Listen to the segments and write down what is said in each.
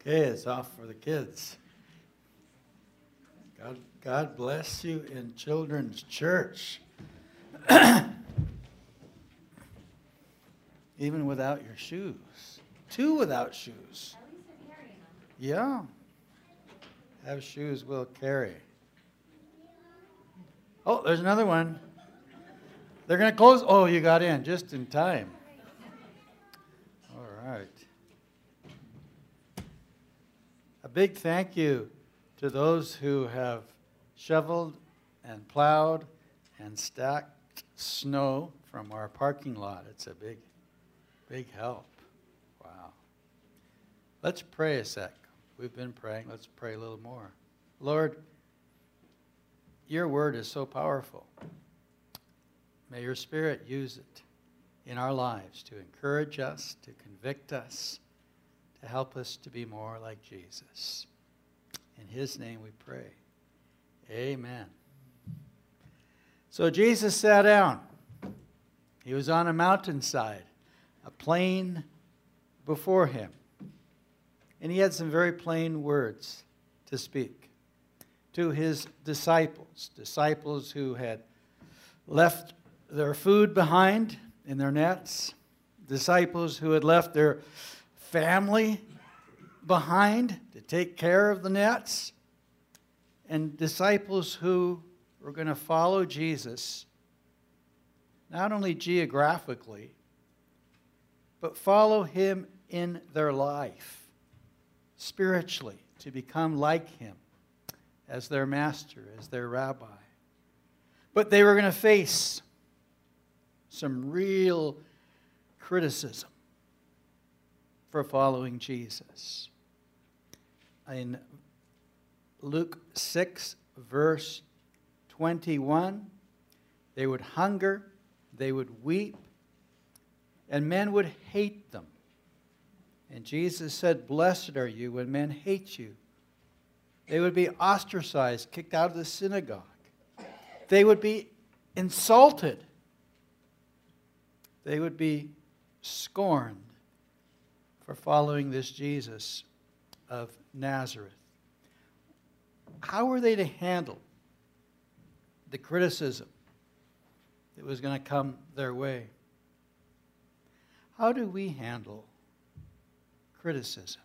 Okay, it's off for the kids. God bless you in Children's Church. Even without your shoes. 2 without shoes. At least I'm carrying them. Yeah. Have shoes, will carry. Oh, there's another one. They're going to close. Oh, you got in just in time. All right. A big thank you to those who have shoveled and plowed and stacked snow from our parking lot. It's a big help. Wow. Let's pray a sec. We've been praying. Let's pray a little more. Lord, your word is so powerful. May your Spirit use it in our lives to encourage us, to convict us, to help us to be more like Jesus. In his name we pray. Amen. So Jesus sat down. He was on a mountainside, a plain before him. And he had some very plain words to speak to his disciples who had left their food behind in their nets, disciples who had left their family behind to take care of the nets, and disciples who were going to follow Jesus, not only geographically, but follow him in their life, spiritually, to become like him as their master, as their rabbi. But they were going to face some real criticism for following Jesus. In Luke 6, verse 21, they would hunger, they would weep, and men would hate them. And Jesus said, "Blessed are you when men hate you." They would be ostracized, kicked out of the synagogue. They would be insulted. They would be scorned for following this Jesus of Nazareth. How were they to handle the criticism that was going to come their way? How do we handle criticism?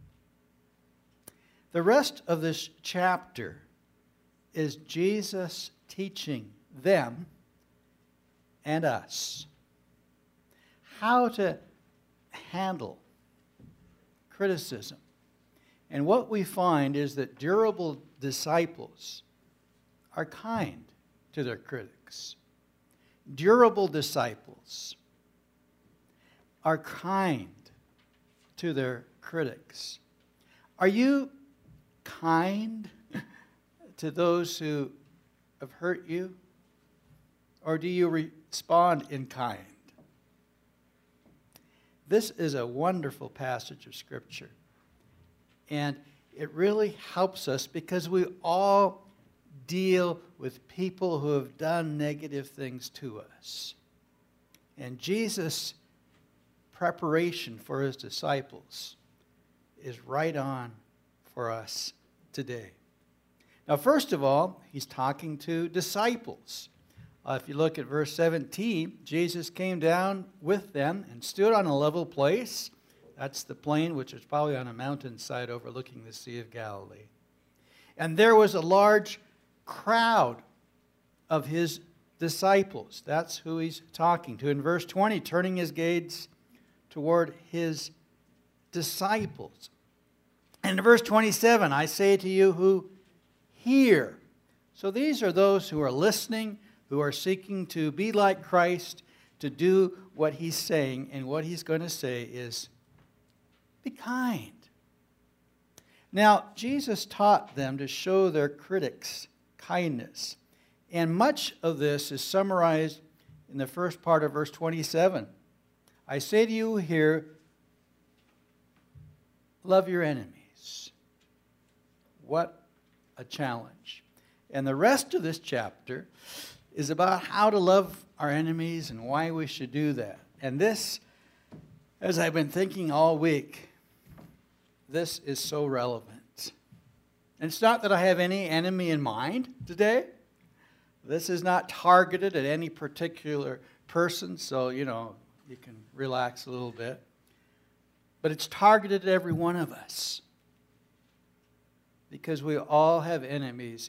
The rest of this chapter is Jesus teaching them and us how to handle criticism. And what we find is that durable disciples are kind to their critics. Durable disciples are kind to their critics. Are you kind to those who have hurt you? Or do you respond in kind? This is a wonderful passage of Scripture. And it really helps us because we all deal with people who have done negative things to us. And Jesus' preparation for his disciples is right on for us today. Now, first of all, he's talking to disciples. If you look at verse 17, Jesus came down with them and stood on a level place. That's the plain, which is probably on a mountainside overlooking the Sea of Galilee. And there was a large crowd of his disciples. That's who he's talking to. In verse 20, turning his gaze toward his disciples. And in verse 27, I say to you who hear. So these are those who are listening, who are seeking to be like Christ, to do what he's saying. And what he's going to say is, be kind. Now, Jesus taught them to show their critics kindness. And much of this is summarized in the first part of verse 27. I say to you here, love your enemies. What a challenge. And the rest of this chapter is about how to love our enemies and why we should do that. And this, as I've been thinking all week, this is so relevant. And it's not that I have any enemy in mind today. This is not targeted at any particular person, so, you can relax a little bit. But it's targeted at every one of us. Because we all have enemies,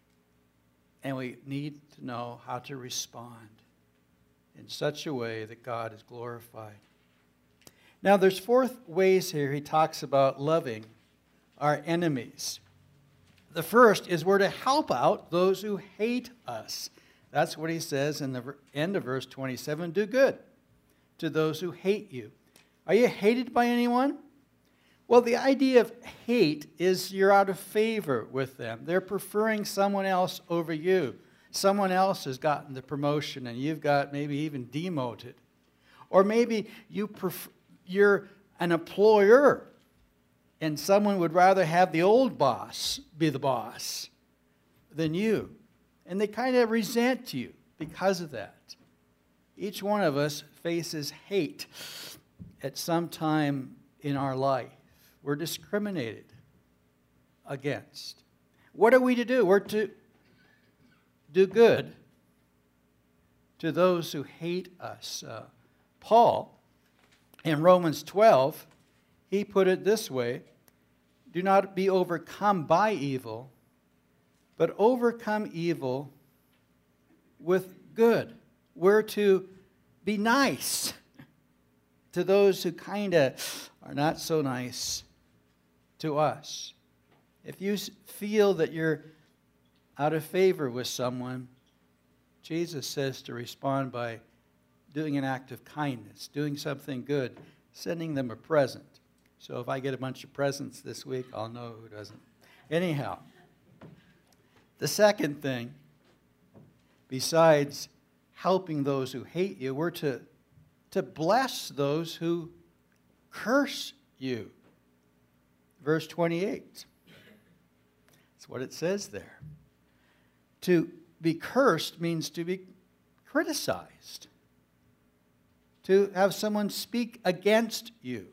and we need to know how to respond in such a way that God is glorified. Now, there's 4 ways here he talks about loving our enemies. The first is we're to help out those who hate us. That's what he says in the end of verse 27. Do good to those who hate you. Are you hated by anyone? Well, the idea of hate is you're out of favor with them. They're preferring someone else over you. Someone else has gotten the promotion and you've got maybe even demoted. Or maybe you're an employer and someone would rather have the old boss be the boss than you. And they kind of resent you because of that. Each one of us faces hate at some time in our life. We're discriminated against. What are we to do? We're to do good to those who hate us. Paul, in Romans 12, he put it this way: do not be overcome by evil, but overcome evil with good. We're to be nice to those who kind of are not so nice to us. If you feel that you're out of favor with someone, Jesus says to respond by doing an act of kindness, doing something good, sending them a present. So if I get a bunch of presents this week, I'll know who doesn't. Anyhow, the second thing, besides helping those who hate you, we're to bless those who curse you. Verse 28. That's what it says there. To be cursed means to be criticized. To have someone speak against you.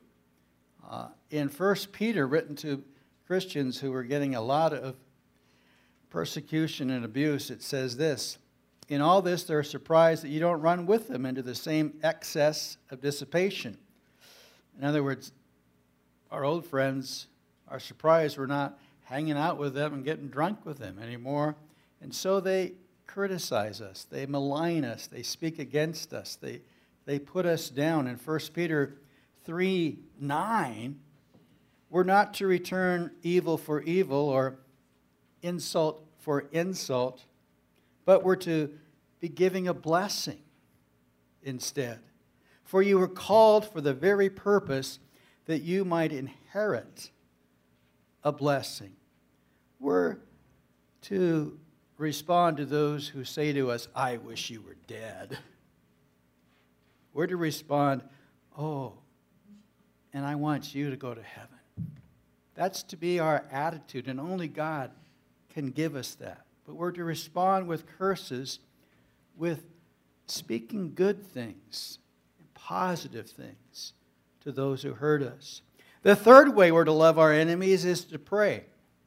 In 1 Peter, written to Christians who were getting a lot of persecution and abuse, it says this: in all this, they're surprised that you don't run with them into the same excess of dissipation. In other words, our old friends are surprised we're not hanging out with them and getting drunk with them anymore. And so they criticize us. They malign us. They speak against us. They put us down. In 1 Peter 3:9, we're not to return evil for evil or insult for insult, but we're to be giving a blessing instead. For you were called for the very purpose that you might inherit a blessing. We're to respond to those who say to us, I wish you were dead. We're to respond, oh, and I want you to go to heaven. That's to be our attitude, and only God can give us that. But we're to respond with curses, with speaking good things, positive things to those who hurt us. The third way we're to love our enemies is to pray.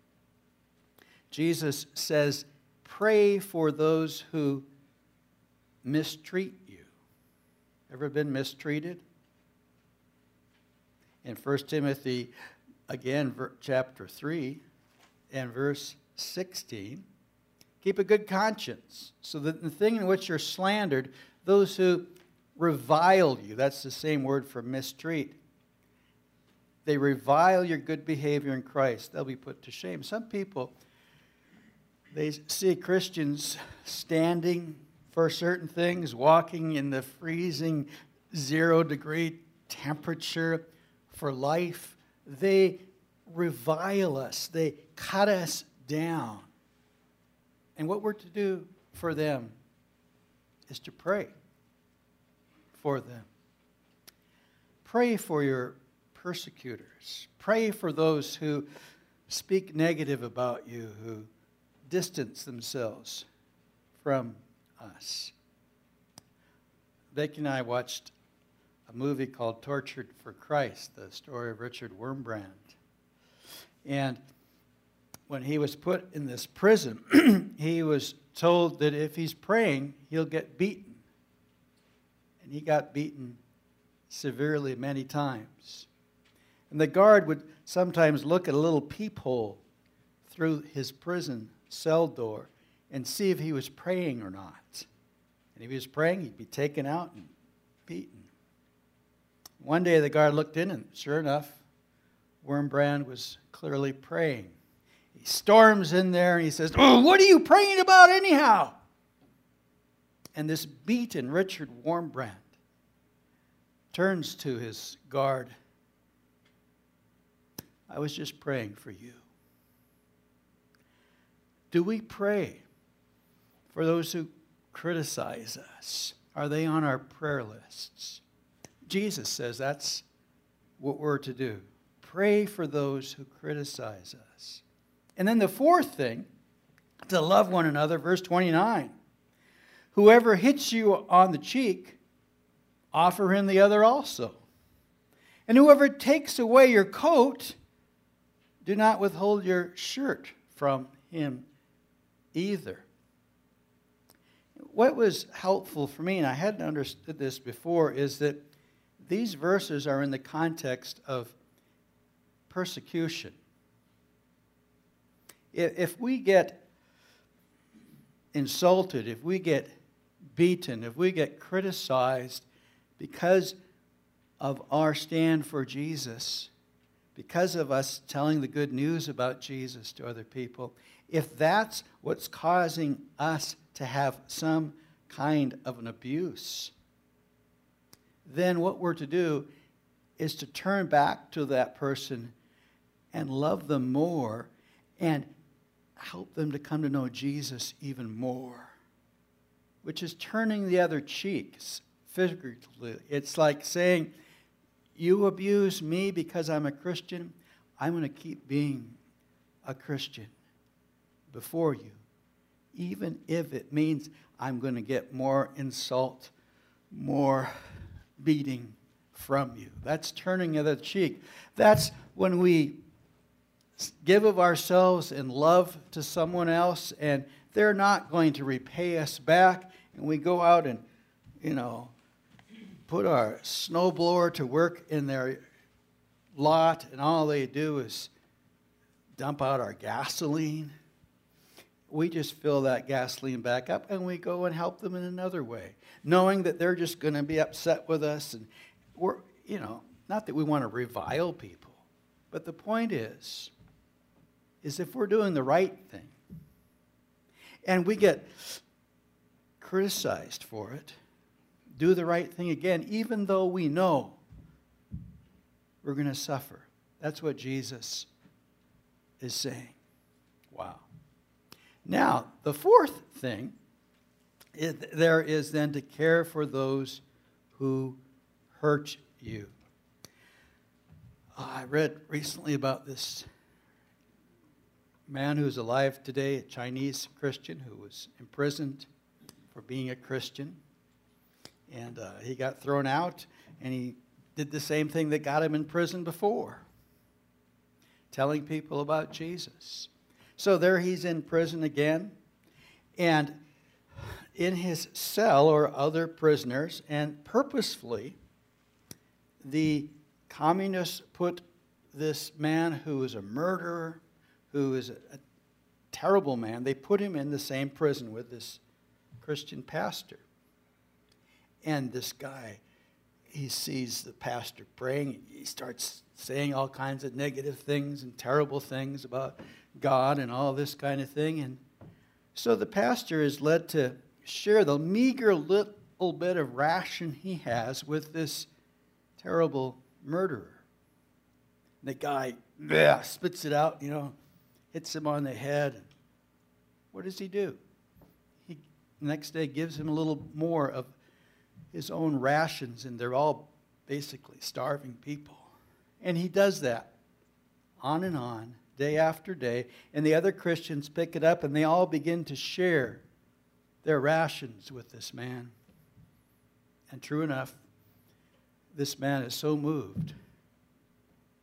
Jesus says, pray for those who mistreat you. Ever been mistreated? In 1 Timothy, again, chapter 3 and verse 16, keep a good conscience, so that the thing in which you're slandered, those who revile you, that's the same word for mistreat, they revile your good behavior in Christ, they'll be put to shame. Some people, they see Christians standing for certain things, walking in the freezing 0-degree temperature for life. They revile us. They cut us down. And what we're to do for them is to pray for them. Pray for your persecutors. Pray for those who speak negative about you, who distance themselves from us. Becky and I watched a movie called Tortured for Christ, the story of Richard Wurmbrand. And when he was put in this prison, he was told that if he's praying, he'll get beaten. And he got beaten severely many times. And the guard would sometimes look at a little peephole through his prison cell door and see if he was praying or not. And if he was praying, he'd be taken out and beaten. One day the guard looked in, and sure enough, Wurmbrand was clearly praying. He storms in there and he says, "Oh, what are you praying about anyhow?" And this beaten Richard Wurmbrand turns to his guard. "I was just praying for you." Do we pray for those who criticize us? Are they on our prayer lists? Jesus says that's what we're to do. Pray for those who criticize us. And then the fourth thing, to love one another, verse 29. Whoever hits you on the cheek, offer him the other also. And whoever takes away your coat, do not withhold your shirt from him either. What was helpful for me, and I hadn't understood this before, is that these verses are in the context of persecution. If we get insulted, if we get beaten, if we get criticized because of our stand for Jesus, because of us telling the good news about Jesus to other people, if that's what's causing us to have some kind of an abuse, then what we're to do is to turn back to that person and love them more and help them to come to know Jesus even more, which is turning the other cheek, figuratively. It's like saying, you abuse me because I'm a Christian, I'm going to keep being a Christian before you, even if it means I'm going to get more insult, more beating from you. That's turning the other cheek. That's when we give of ourselves in love to someone else, and they're not going to repay us back, and we go out and, put our snowblower to work in their lot, and all they do is dump out our gasoline. We just fill that gasoline back up, and we go and help them in another way, knowing that they're just going to be upset with us. And we're, not that we want to revile people, but the point is if we're doing the right thing, and we get criticized for it, do the right thing again, even though we know we're going to suffer. That's what Jesus is saying. Wow. Now, the fourth thing there is then to care for those who hurt you. I read recently about this man who's alive today, a Chinese Christian who was imprisoned for being a Christian. And he got thrown out, and he did the same thing that got him in prison before, telling people about Jesus. So there he's in prison again, and in his cell are other prisoners, and purposefully the communists put this man who is a murderer, who is a terrible man, they put him in the same prison with this Christian pastor. And this guy, he sees the pastor praying. He starts saying all kinds of negative things and terrible things about God and all this kind of thing. And so the pastor is led to share the meager little bit of ration he has with this terrible murderer. The guy spits it out, hits him on the head. What does he do? He, the next day, gives him a little more of his own rations, and they're all basically starving people. And he does that on and on, day after day, and the other Christians pick it up, and they all begin to share their rations with this man. And true enough, this man is so moved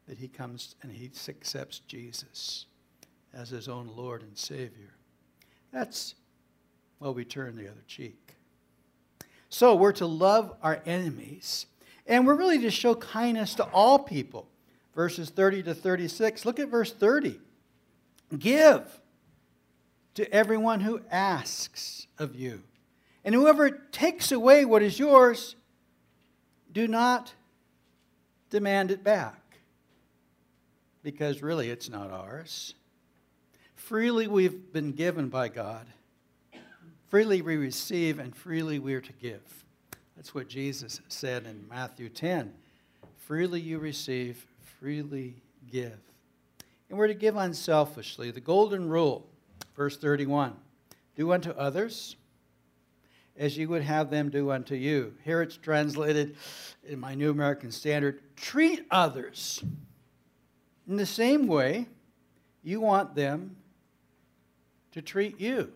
that he comes and he accepts Jesus as his own Lord and Savior. That's, well, we turn the other cheek. So we're to love our enemies, and we're really to show kindness to all people. Verses 30 to 36. Look at verse 30. Give to everyone who asks of you. And whoever takes away what is yours, do not demand it back. Because really it's not ours. Freely we've been given by God. Freely we receive, and freely we are to give. That's what Jesus said in Matthew 10. Freely you receive, freely give. And we're to give unselfishly. The golden rule, verse 31. Do unto others as you would have them do unto you. Here it's translated in my New American Standard, treat others in the same way you want them to treat you.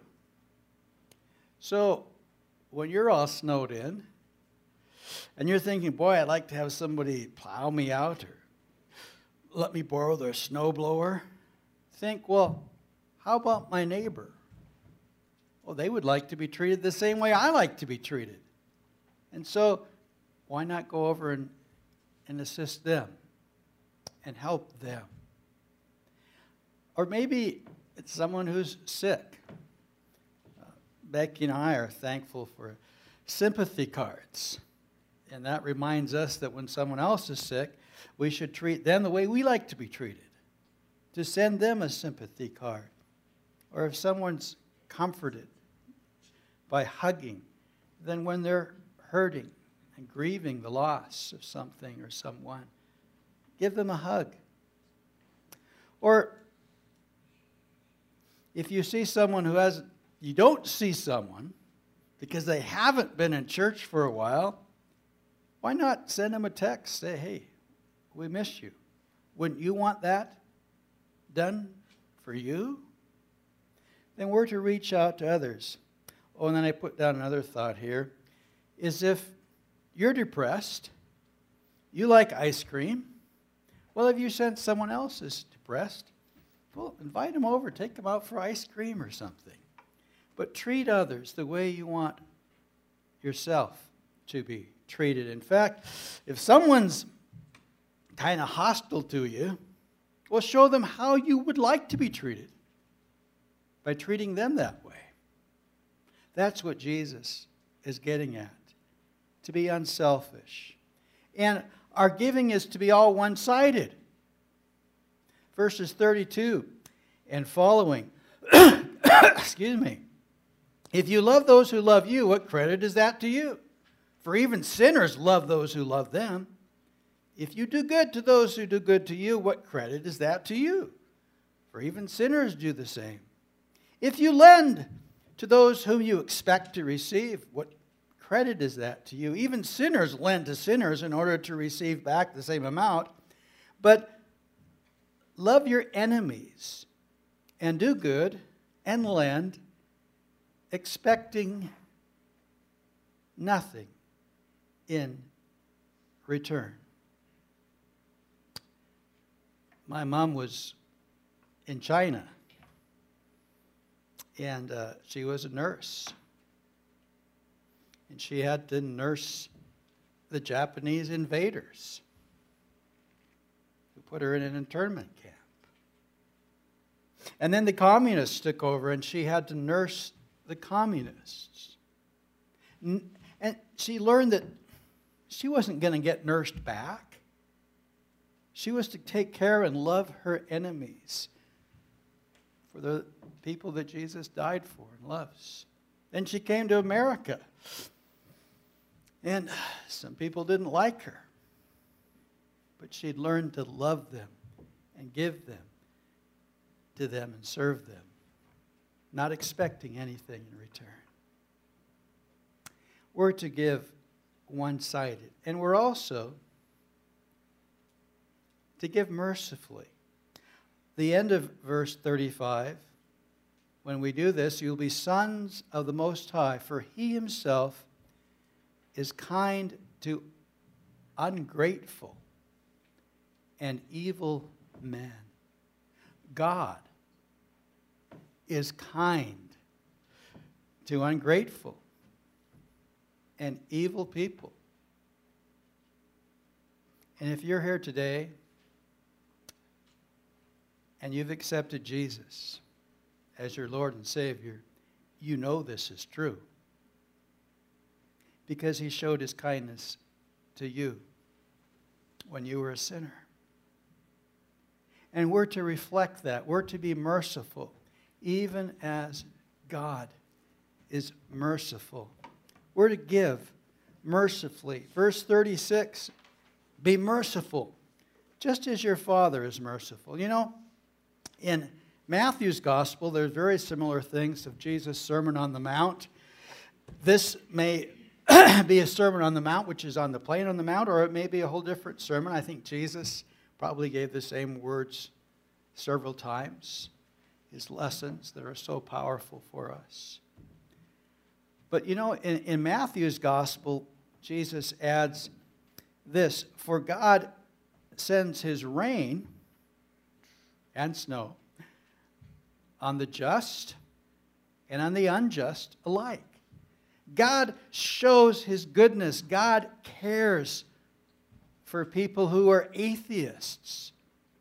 So when you're all snowed in and you're thinking, boy, I'd like to have somebody plow me out or let me borrow their snowblower, think, well, how about my neighbor? Well, they would like to be treated the same way I like to be treated. And so why not go over and assist them and help them? Or maybe it's someone who's sick. Becky and I are thankful for sympathy cards. And that reminds us that when someone else is sick, we should treat them the way we like to be treated. To send them a sympathy card. Or if someone's comforted by hugging, then when they're hurting and grieving the loss of something or someone, give them a hug. Or if you see someone you don't see someone because they haven't been in church for a while, why not send them a text? Say, hey, we miss you. Wouldn't you want that done for you? Then we're to reach out to others. Oh, and then I put down another thought here, is if you're depressed, you like ice cream, well, if you sense someone else is depressed, well, invite them over, take them out for ice cream or something. But treat others the way you want yourself to be treated. In fact, if someone's kind of hostile to you, well, show them how you would like to be treated by treating them that way. That's what Jesus is getting at, to be unselfish. And our giving is to be all one-sided. Verses 32 and following. Excuse me. If you love those who love you, what credit is that to you? For even sinners love those who love them. If you do good to those who do good to you, what credit is that to you? For even sinners do the same. If you lend to those whom you expect to receive, what credit is that to you? Even sinners lend to sinners in order to receive back the same amount. But love your enemies and do good and lend, expecting nothing in return. My mom was in China, and she was a nurse. And she had to nurse the Japanese invaders who put her in an internment camp. And then the communists took over, and she had to nurse the communists. And she learned that she wasn't going to get nursed back. She was to take care and love her enemies, for the people that Jesus died for and loves. Then she came to America. And some people didn't like her. But she'd learned to love them and give them to them and serve them, not expecting anything in return. We're to give one-sided. And we're also to give mercifully. The end of verse 35, when we do this, you'll be sons of the Most High, for He Himself is kind to ungrateful and evil men. God is kind to ungrateful and evil people. And if you're here today and you've accepted Jesus as your Lord and Savior, you know this is true, because he showed his kindness to you when you were a sinner. And we're to reflect that. We're to be merciful, even as God is merciful. We're to give mercifully. Verse 36, be merciful, just as your Father is merciful. You know, in Matthew's Gospel, there's very similar things of Jesus' Sermon on the Mount. This may be a Sermon on the Mount, which is on the Plain on the Mount, or it may be a whole different sermon. I think Jesus probably gave the same words several times, his lessons that are so powerful for us. But you know, in Matthew's Gospel, Jesus adds this: for God sends his rain and snow on the just and on the unjust alike. God shows his goodness. God cares for people who are atheists.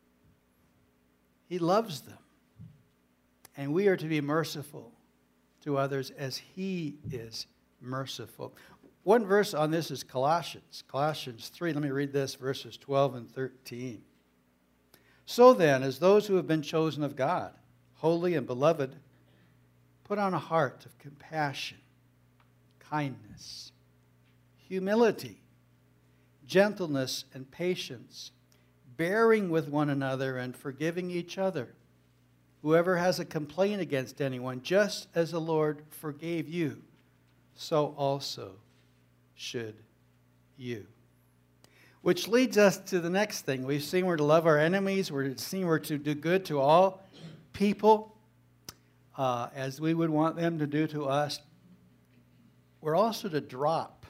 He loves them. And we are to be merciful to others as he is merciful. One verse on this is Colossians. Colossians 3. Let me read this, verses 12 and 13. So then, as those who have been chosen of God, holy and beloved, put on a heart of compassion, kindness, humility, gentleness, and patience, bearing with one another and forgiving each other. Whoever has a complaint against anyone, just as the Lord forgave you, so also should you. Which leads us to the next thing. We've seen we're to love our enemies. We've seen we're to do good to all people as we would want them to do to us. We're also to drop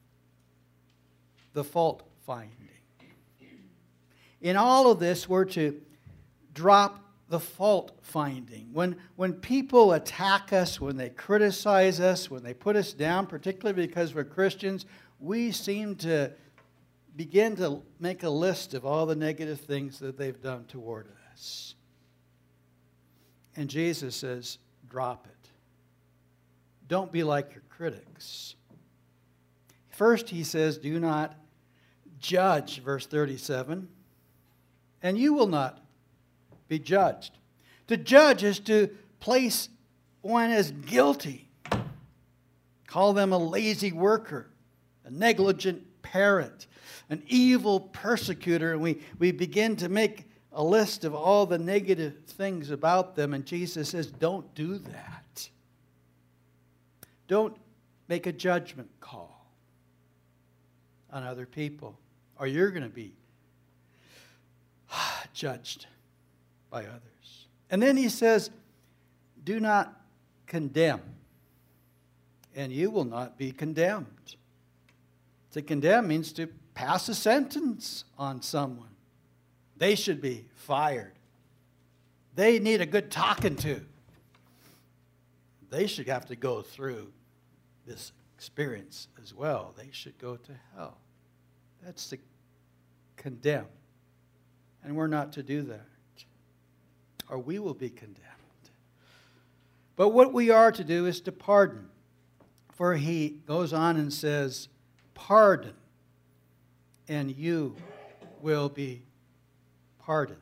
the fault finding. In all of this, we're to drop the fault finding. When people attack us, when they criticize us, when they put us down, particularly because we're Christians, we seem to begin to make a list of all the negative things that they've done toward us. And Jesus says, drop it. Don't be like your critics. First, he says, do not judge, verse 37, and you will not be judged. To judge is to place one as guilty. Call them a lazy worker, a negligent parent, an evil persecutor, and we begin to make a list of all the negative things about them, and Jesus says, don't do that. Don't make a judgment call on other people, or you're going to be judged by others. And then he says, do not condemn, and you will not be condemned. To condemn means to pass a sentence on someone. They should be fired. They need a good talking to. They should have to go through this experience as well. They should go to hell. That's to condemn. And we're not to do that, or we will be condemned. But what we are to do is to pardon. For he goes on and says, pardon, and you will be pardoned.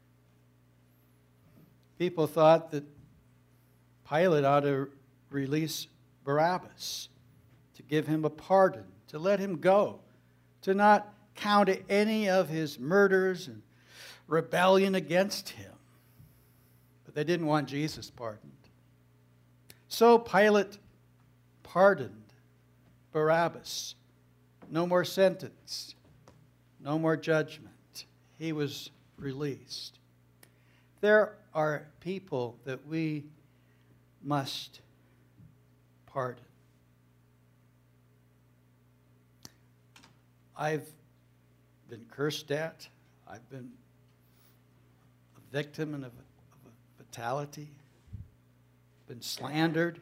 People thought that Pilate ought to release Barabbas, to give him a pardon, to let him go, to not count any of his murders and rebellion against him. But they didn't want Jesus pardoned. So Pilate pardoned Barabbas. No more sentence. No more judgment. He was released. There are people that we must pardon. I've been cursed at. I've been a victim of a fatality, been slandered.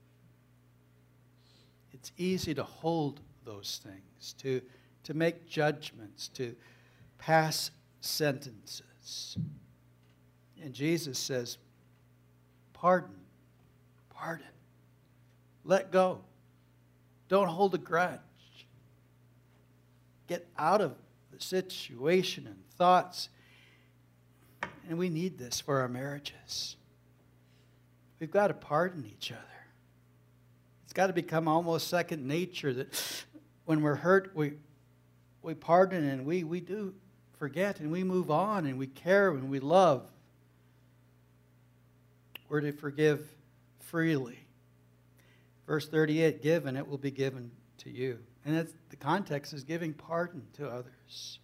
It's easy to hold those things, to make judgments, to pass sentences. And Jesus says, pardon, pardon, let go. Don't hold a grudge. Get out of the situation and thoughts. And we need this for our marriages. We've got to pardon each other. It's got to become almost second nature that when we're hurt, we pardon and we do forget and we move on and we care and we love. We're to forgive freely. Verse 38, give and it will be given to you. And that's, the context is giving pardon to others.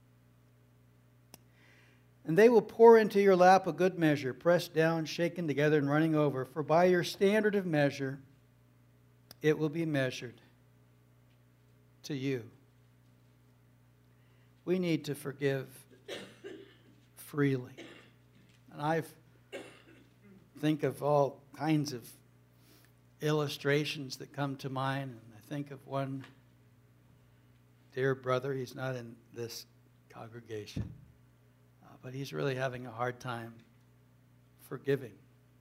And they will pour into your lap a good measure, pressed down, shaken together, and running over. For by your standard of measure, it will be measured to you. We need to forgive freely. And I think of all kinds of illustrations that come to mind. And I think of one dear brother. He's not in this congregation. But he's really having a hard time forgiving.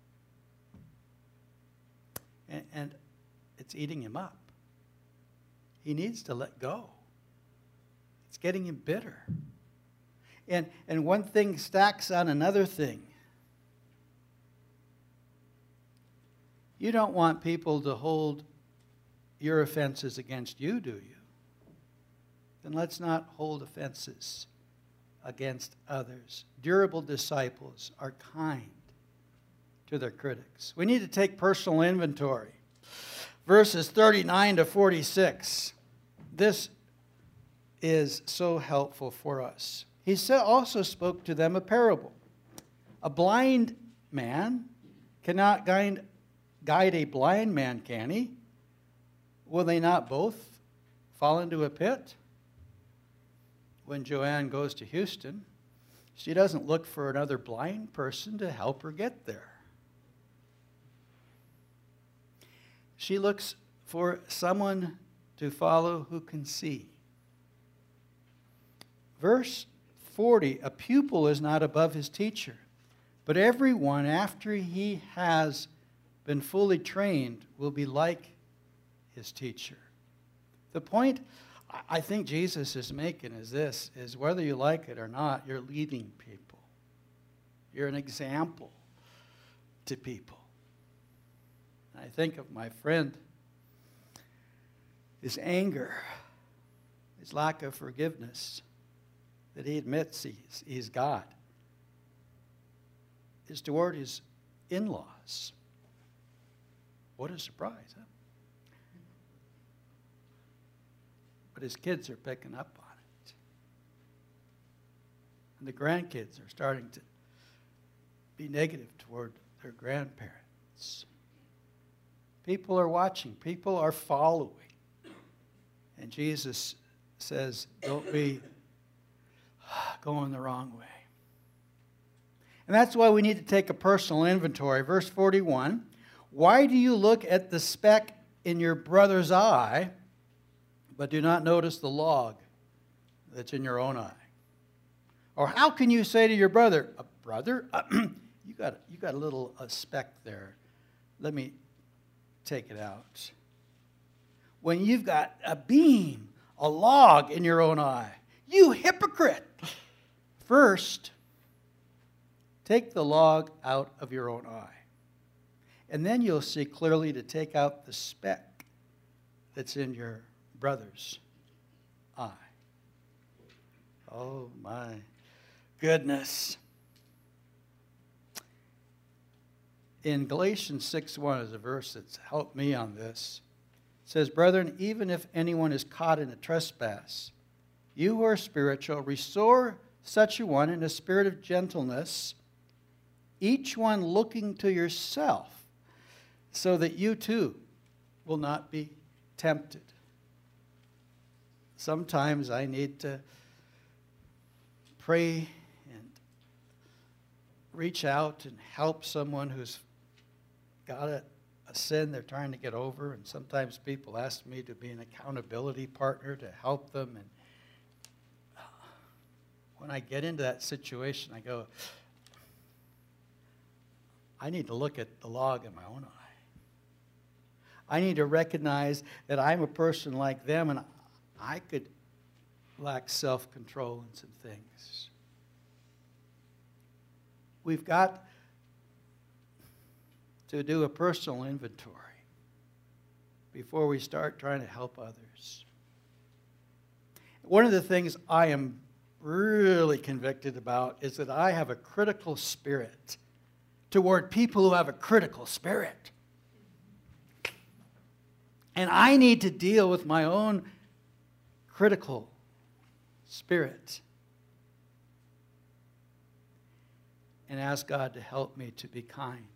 And it's eating him up. He needs to let go. It's getting him bitter. And one thing stacks on another thing. You don't want people to hold your offenses against you, do you? Then let's not hold offenses against others. Durable disciples are kind to their critics. We need to take personal inventory. Verses 39 to 46. This is so helpful for us. He also spoke to them a parable. A blind man cannot guide a blind man, can he? Will they not both fall into a pit? When Joanne goes to Houston, she doesn't look for another blind person to help her get there. She looks for someone to follow who can see. Verse 40, a pupil is not above his teacher, but everyone after he has been fully trained will be like his teacher. The point I think Jesus is making is this, is whether you like it or not, you're leading people. You're an example to people. And I think of my friend, his anger, his lack of forgiveness that he admits he's got is toward his in-laws. What a surprise, huh? But his kids are picking up on it. And the grandkids are starting to be negative toward their grandparents. People are watching. People are following. And Jesus says, don't be going the wrong way. And that's why we need to take a personal inventory. Verse 41, why do you look at the speck in your brother's eye, but do not notice the log that's in your own eye? Or how can you say to your brother, brother, you got a little speck there. Let me take it out. When you've got a beam, a log in your own eye. You hypocrite! First, take the log out of your own eye. And then you'll see clearly to take out the speck that's in your brother's eye. Oh my goodness. In Galatians 6:1 is a verse that's helped me on this. It says, brethren, even if anyone is caught in a trespass, you who are spiritual, restore such a one in a spirit of gentleness, each one looking to yourself, so that you too will not be tempted. Sometimes I need to pray and reach out and help someone who's got a sin they're trying to get over. And sometimes people ask me to be an accountability partner to help them. And when I get into that situation, I go, I need to look at the log in my own eye. I need to recognize that I'm a person like them, and I could lack self-control in some things. We've got to do a personal inventory before we start trying to help others. One of the things I am really convicted about is that I have a critical spirit toward people who have a critical spirit. And I need to deal with my own critical spirit and ask God to help me to be kind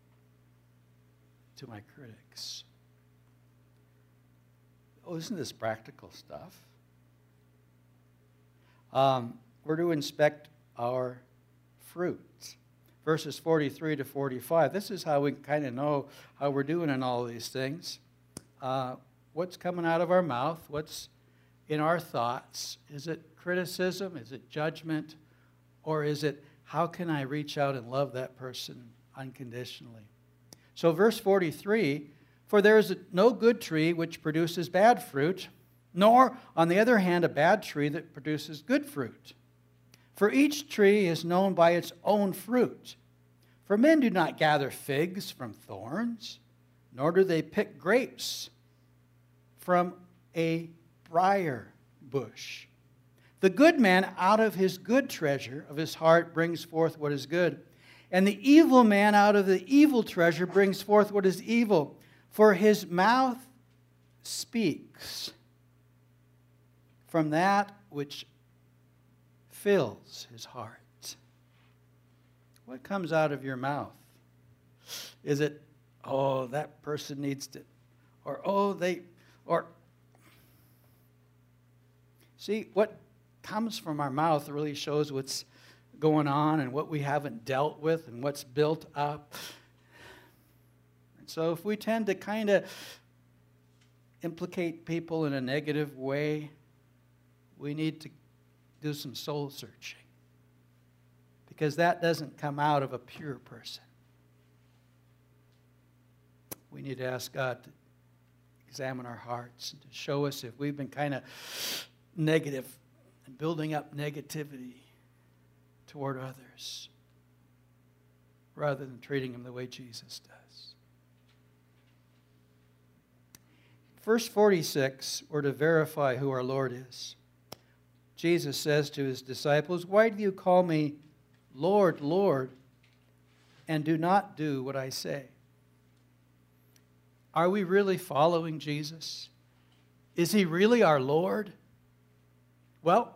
to my critics. Oh, isn't this practical stuff? We're to inspect our fruit. Verses 43 to 45. This is how we kind of know how we're doing in all these things. What's coming out of our mouth? What's in our thoughts? Is it criticism? Is it judgment? Or is it, how can I reach out and love that person unconditionally? So verse 43, for there is no good tree which produces bad fruit, nor, on the other hand, a bad tree that produces good fruit. For each tree is known by its own fruit. For men do not gather figs from thorns, nor do they pick grapes from a briar bush. The good man out of his good treasure of his heart brings forth what is good, and the evil man out of the evil treasure brings forth what is evil. For his mouth speaks from that which fills his heart. What comes out of your mouth? Is it, oh, that person needs to, or, oh, they, or, see, what comes from our mouth really shows what's going on and what we haven't dealt with and what's built up. And so if we tend to kind of implicate people in a negative way, we need to do some soul searching, because that doesn't come out of a pure person. We need to ask God to examine our hearts and to show us if we've been kind of negative and building up negativity toward others rather than treating them the way Jesus does. Verse 46, we're to verify who our Lord is. Jesus says to his disciples, "Why do you call me Lord, Lord, and do not do what I say?" Are we really following Jesus? Is he really our Lord? Well,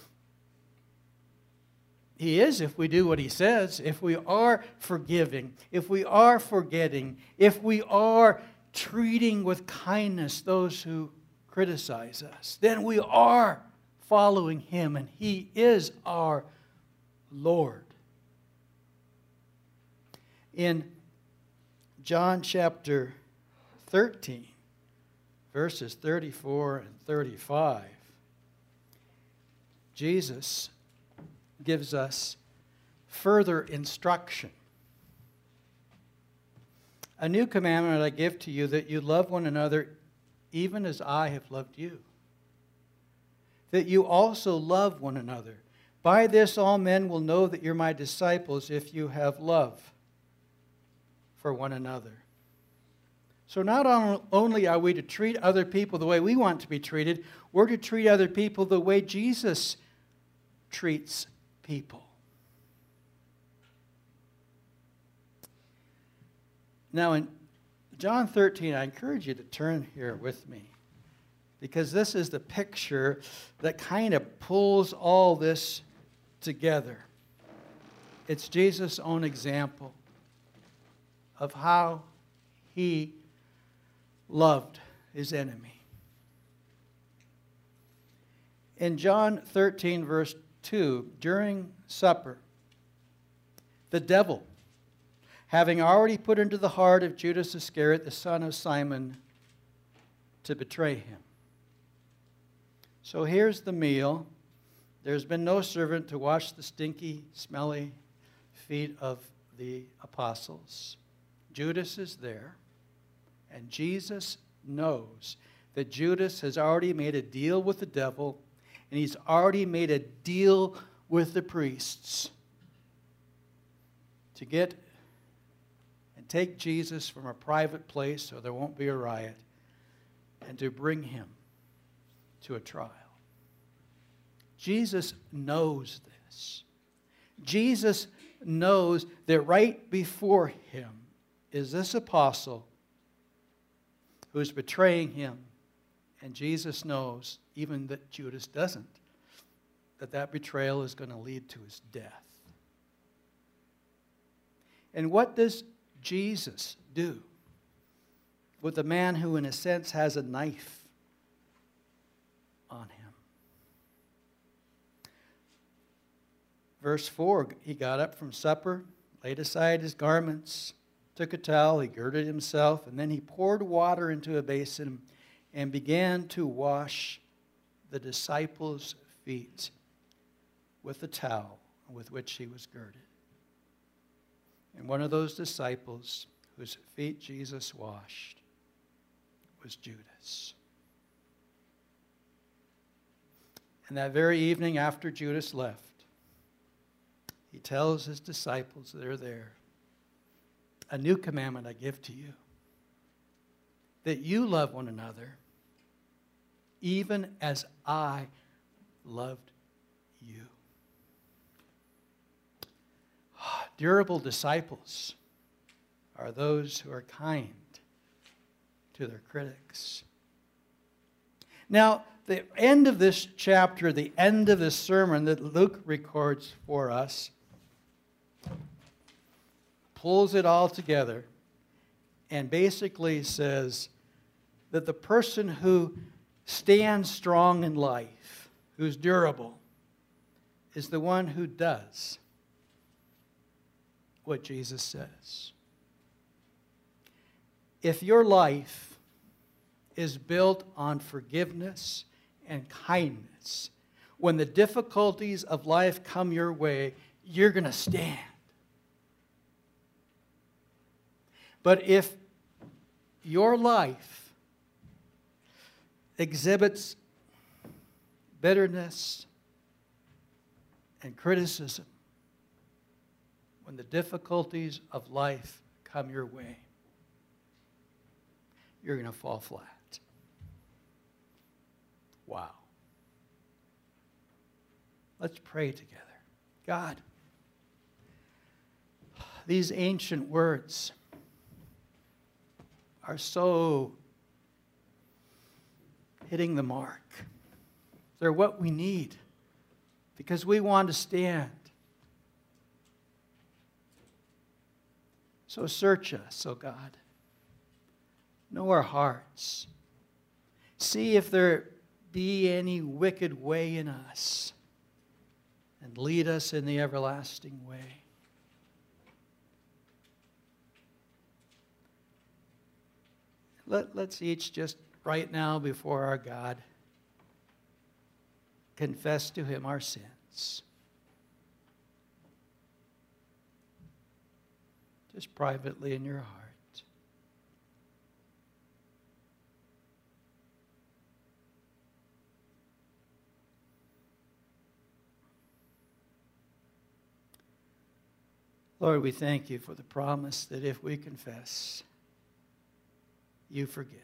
he is if we do what he says, if we are forgiving, if we are forgetting, if we are treating with kindness those who criticize us, then we are following him, and he is our Lord. In John chapter 13, verses 34 and 35, Jesus gives us further instruction. "A new commandment I give to you, that you love one another even as I have loved you. That you also love one another. By this all men will know that you're my disciples, if you have love for one another." So not only are we to treat other people the way we want to be treated, we're to treat other people the way Jesus treats people. Now in John 13, I encourage you to turn here with me, because this is the picture that kind of pulls all this together. It's Jesus' own example of how he loved his enemy. In John 13, verse 2, during supper, the devil, having already put into the heart of Judas Iscariot, the son of Simon, to betray him. So here's the meal. There's been no servant to wash the stinky, smelly feet of the apostles. Judas is there, and Jesus knows that Judas has already made a deal with the devil, and he's already made a deal with the priests to get and take Jesus from a private place so there won't be a riot, and to bring him to a trial. Jesus knows this. Jesus knows that right before him is this apostle who's betraying him. And Jesus knows, even that Judas doesn't, that that betrayal is going to lead to his death. And what does Jesus do with a man who, in a sense, has a knife on him? Verse 4, he got up from supper, laid aside his garments, took a towel, he girded himself, and then he poured water into a basin and began to wash the disciples' feet with the towel with which he was girded. And one of those disciples whose feet Jesus washed was Judas. And that very evening after Judas left, he tells his disciples that are there, "A new commandment I give to you, that you love one another, even as I loved you." Durable disciples are those who are kind to their critics. Now, the end of this chapter, the end of this sermon that Luke records for us, pulls it all together and basically says that the person who stands strong in life, who's durable, is the one who does what Jesus says. If your life is built on forgiveness and kindness, when the difficulties of life come your way, you're going to stand. But if your life exhibits bitterness and criticism, when the difficulties of life come your way, you're going to fall flat. Wow. Let's pray together. God, these ancient words are so hitting the mark. They're what we need because we want to stand. So search us, oh God. Know our hearts. See if there be any wicked way in us, and lead us in the everlasting way. Let's each just right now before our God confess to Him our sins. Just privately in your heart. Lord, we thank you for the promise that if we confess, you forgive.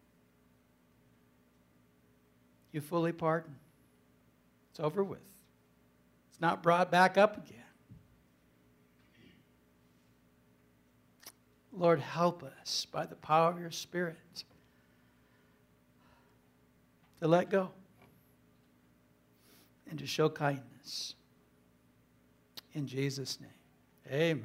You fully pardon. It's over with. It's not brought back up again. Lord, help us by the power of your Spirit to let go and to show kindness. In Jesus' name, amen.